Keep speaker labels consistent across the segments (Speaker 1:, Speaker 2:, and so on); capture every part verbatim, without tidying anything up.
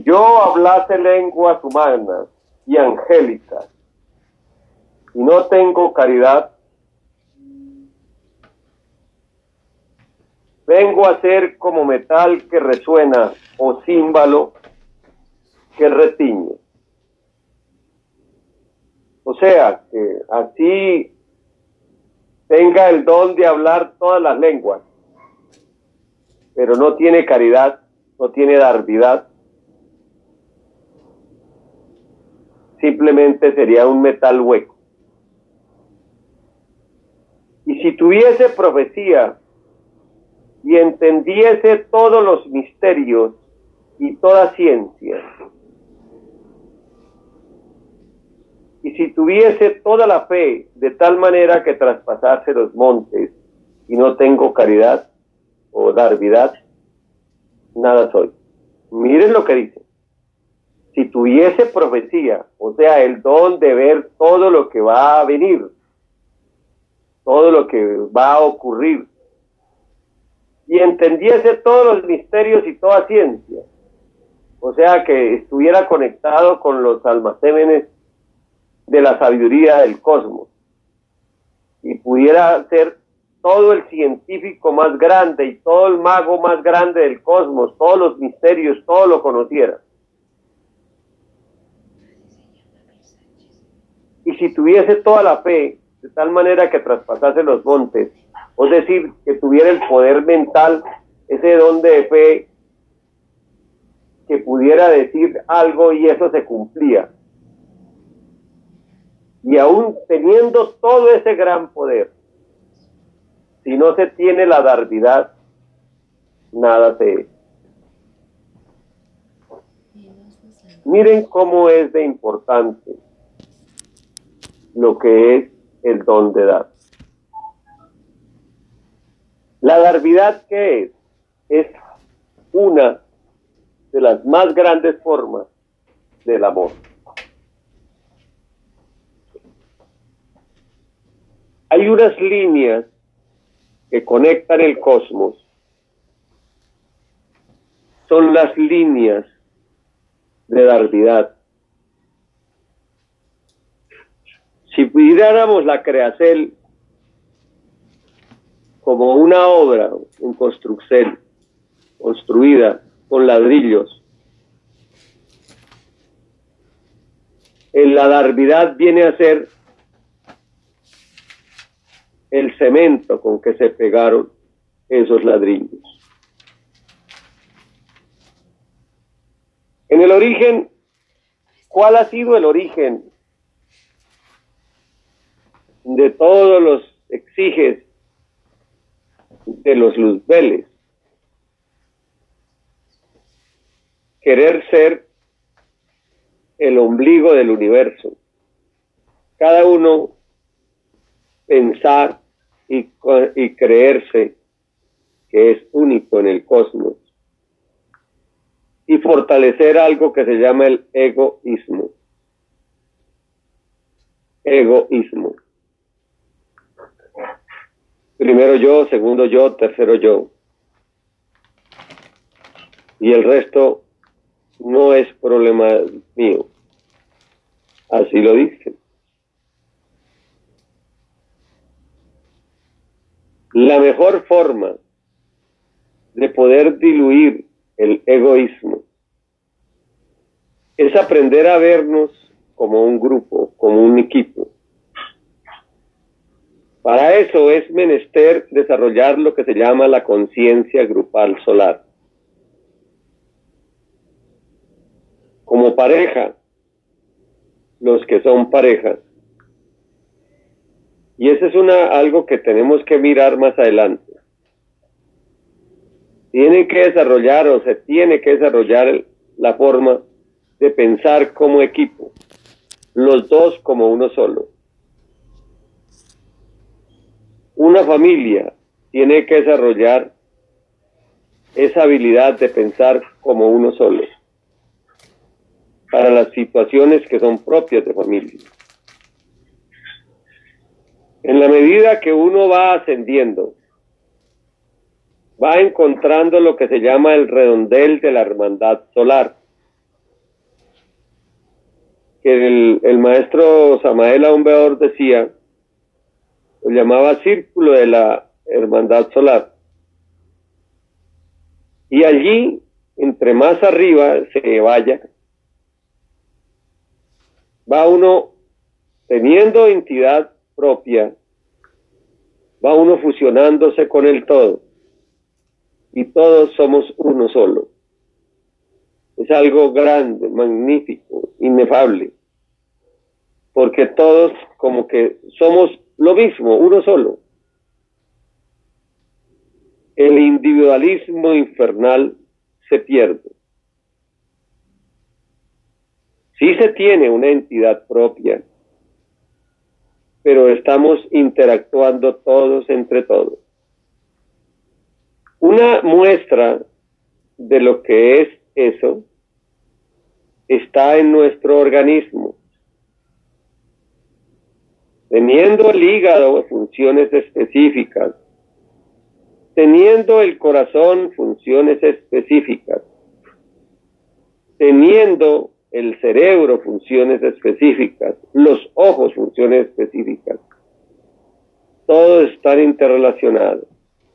Speaker 1: yo hablase lenguas humanas y angélicas, y no tengo caridad, vengo a ser como metal que resuena o címbalo que retiñe. O sea, que así tenga el don de hablar todas las lenguas, pero no tiene caridad, no tiene darvidad, simplemente sería un metal hueco. Y si tuviese profecía y entendiese todos los misterios y toda ciencia, y si tuviese toda la fe de tal manera que traspasase los montes, y no tengo caridad o darvidad, nada soy. Miren lo que dice. Si tuviese profecía, o sea, el don de ver todo lo que va a venir, todo lo que va a ocurrir, y entendiese todos los misterios y toda ciencia, o sea, que estuviera conectado con los almacenes de la sabiduría del cosmos, y pudiera ser todo el científico más grande y todo el mago más grande del cosmos, todos los misterios, todo lo conociera. Y si tuviese toda la fe, de tal manera que traspasase los montes, es decir, que tuviera el poder mental, ese don de fe, que pudiera decir algo y eso se cumplía. Y aún teniendo todo ese gran poder, si no se tiene la darvidad, nada se es. Miren cómo es de importante lo que es el don de dar. La darvidad, ¿qué es? Es una de las más grandes formas del amor. Hay unas líneas que conectan el cosmos. Son las líneas de darvidad. Si pudiéramos la creacel como una obra en construcción, construida con ladrillos, en la darvidad viene a ser el cemento con que se pegaron esos ladrillos. En el origen, ¿cuál ha sido el origen de todos los exiges de los luzbeles? Querer ser el ombligo del universo. Cada uno pensar y, y creerse que es único en el cosmos. Y fortalecer algo que se llama el egoísmo. Egoísmo. Primero yo, segundo yo, tercero yo. Y el resto no es problema mío. Así lo dicen. La mejor forma de poder diluir el egoísmo es aprender a vernos como un grupo, como un equipo. Para eso es menester desarrollar lo que se llama la conciencia grupal solar. Como pareja, los que son parejas. Y eso es una, algo que tenemos que mirar más adelante. Tienen que desarrollar o se tiene que desarrollar la forma de pensar como equipo, los dos como uno solo. Una familia tiene que desarrollar esa habilidad de pensar como uno solo para las situaciones que son propias de familia. En la medida que uno va ascendiendo, va encontrando lo que se llama el redondel de la hermandad solar. que el, el maestro Samael Aumbeor decía, lo llamaba Círculo de la Hermandad Solar. Y allí, entre más arriba se vaya, va uno teniendo entidad propia, va uno fusionándose con el todo, y todos somos uno solo. Es algo grande, magnífico, inefable, porque todos como que somos lo mismo, uno solo. El individualismo infernal se pierde. Sí se tiene una entidad propia, pero estamos interactuando todos entre todos. Una muestra de lo que es eso está en nuestro organismo. Teniendo el hígado funciones específicas, teniendo el corazón funciones específicas, teniendo el cerebro funciones específicas, los ojos funciones específicas, todos están interrelacionados.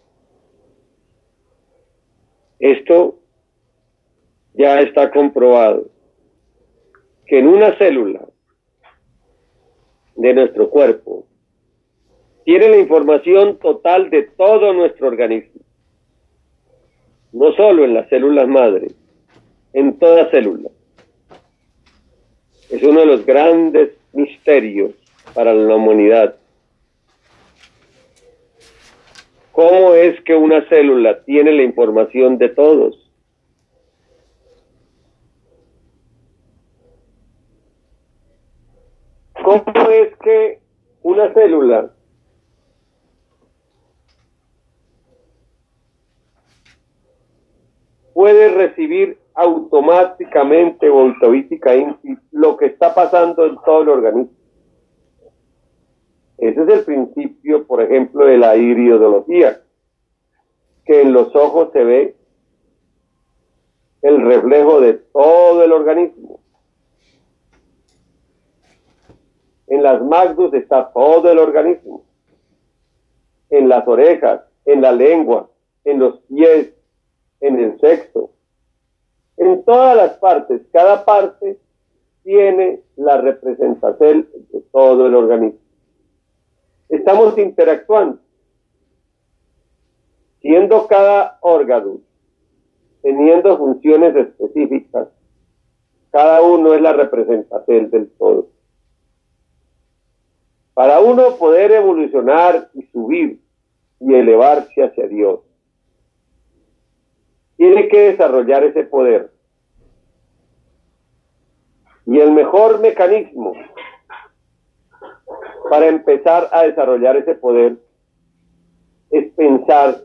Speaker 1: Esto ya está comprobado, que en una célula de nuestro cuerpo tiene la información total de todo nuestro organismo, no solo en las células madres, en toda célula. Es uno de los grandes misterios para la humanidad. ¿Cómo es que una célula tiene la información de todos? ¿Cómo es que una célula puede recibir automáticamente o automáticamente lo que está pasando en todo el organismo? Ese es el principio, por ejemplo, de la iridología, que en los ojos se ve el reflejo de todo el organismo. En las magdus está todo el organismo. En las orejas, en la lengua, en los pies, en el sexo. En todas las partes, cada parte tiene la representación de todo el organismo. Estamos interactuando, siendo cada órgano, teniendo funciones específicas, cada uno es la representación del todo. Para uno poder evolucionar y subir y elevarse hacia Dios, tiene que desarrollar ese poder. Y el mejor mecanismo para empezar a desarrollar ese poder es pensar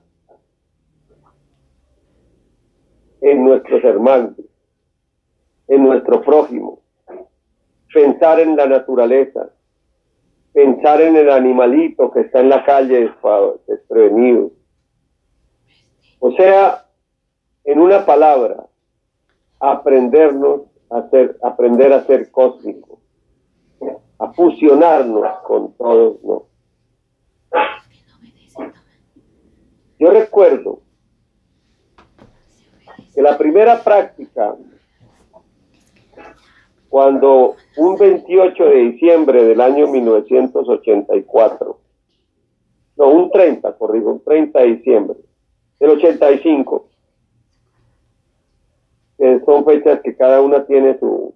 Speaker 1: en nuestros hermanos, en nuestro prójimo, pensar en la naturaleza, pensar en el animalito que está en la calle desprevenido. O sea, en una palabra, aprendernos a ser, aprender a ser cósmico, a fusionarnos con todos, ¿no? Yo recuerdo que la primera práctica, cuando un veintiocho de diciembre del año mil novecientos ochenta y cuatro, no, un treinta, corrijo, un treinta de diciembre del ochenta y cinco, que son fechas que cada una tiene su...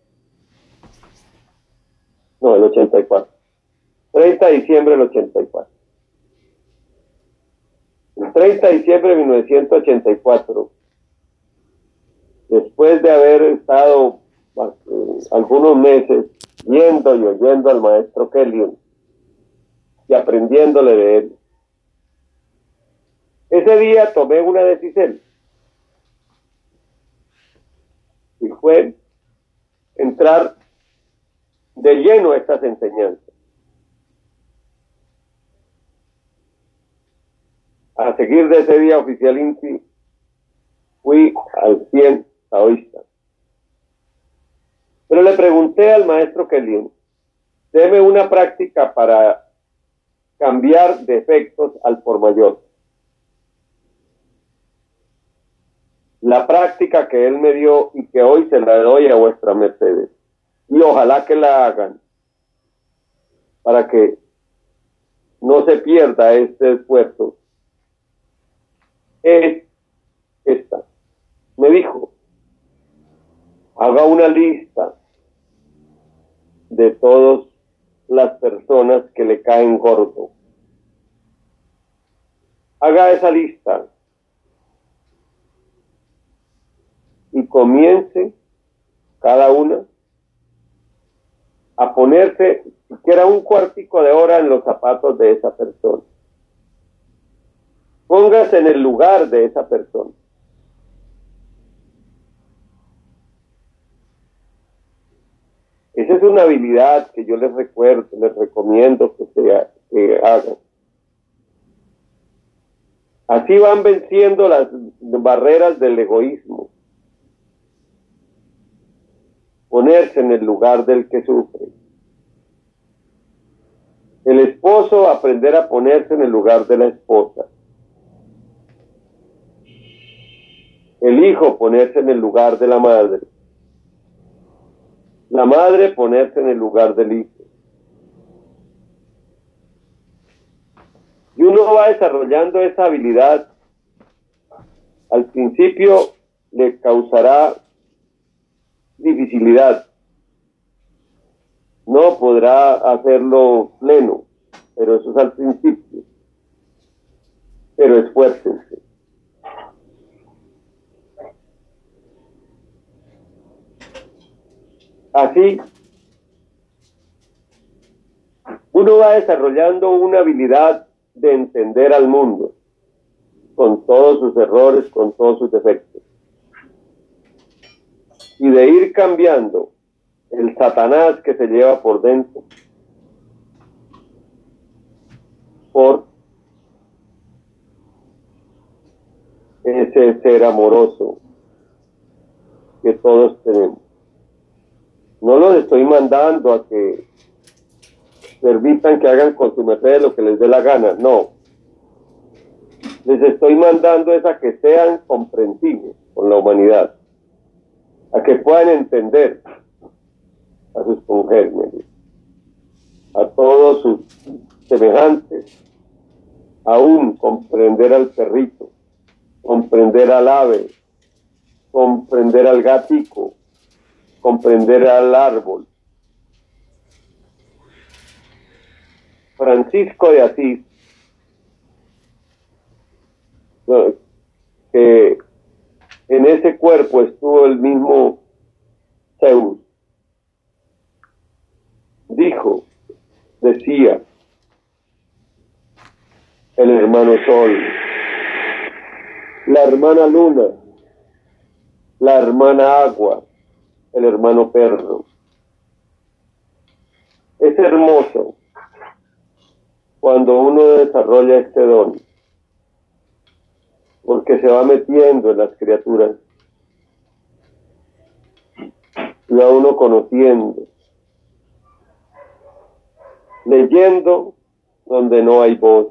Speaker 1: No, el ochenta y cuatro. treinta de diciembre del ochenta y cuatro. El treinta de diciembre de mil novecientos ochenta y cuatro, después de haber estado eh, algunos meses viendo y oyendo al maestro Kellyon y aprendiéndole de él, ese día tomé una decisión y fue entrar de lleno a estas enseñanzas, a seguir de ese día oficial INTI. Fui al cien taoísta. Pero le pregunté al maestro Kelly, deme una práctica para cambiar defectos al por mayor. La práctica que él me dio y que hoy se la doy a vuestra mercedes. Y ojalá que la hagan para que no se pierda este esfuerzo. Es esta. Me dijo, haga una lista de todas las personas que le caen gordo. Haga esa lista y comience cada una a ponerse siquiera un cuartico de hora en los zapatos de esa persona. Póngase en el lugar de esa persona. Esa es una habilidad que yo les recuerdo, les recomiendo que, sea, que hagan. Así van venciendo las barreras del egoísmo. Ponerse en el lugar del que sufre. El esposo aprender a ponerse en el lugar de la esposa. El hijo ponerse en el lugar de la madre. La madre ponerse en el lugar del hijo. Y uno va desarrollando esa habilidad. Al principio le causará dificilidad. No podrá hacerlo pleno, pero eso es al principio. Pero esfuércense. Así, uno va desarrollando una habilidad de entender al mundo, con todos sus errores, con todos sus defectos. Y de ir cambiando el Satanás que se lleva por dentro por ese ser amoroso que todos tenemos. No los estoy mandando a que permitan que hagan con su merced lo que les dé la gana, no. Les estoy mandando es a que sean comprensivos con la humanidad, a que puedan entender a sus congéneres, a todos sus semejantes, aún comprender al perrito, comprender al ave, comprender al gatico, comprender al árbol. Francisco de Asís, que en ese cuerpo estuvo el mismo Zeus, dijo, decía, el hermano Sol, la hermana Luna, la hermana Agua, el hermano Perro. Es hermoso cuando uno desarrolla este don, porque se va metiendo en las criaturas y va uno conociendo, leyendo donde no hay voz,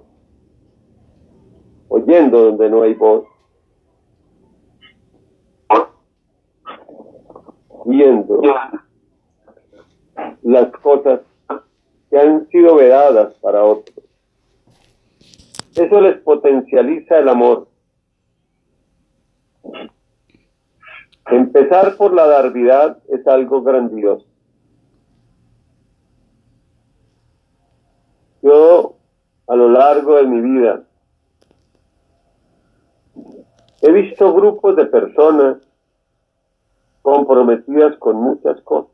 Speaker 1: oyendo donde no hay voz, viendo las cosas que han sido vedadas para otros. Eso les potencializa el amor. Empezar por la darvidad es algo grandioso. Yo, a lo largo de mi vida, he visto grupos de personas comprometidas con muchas cosas.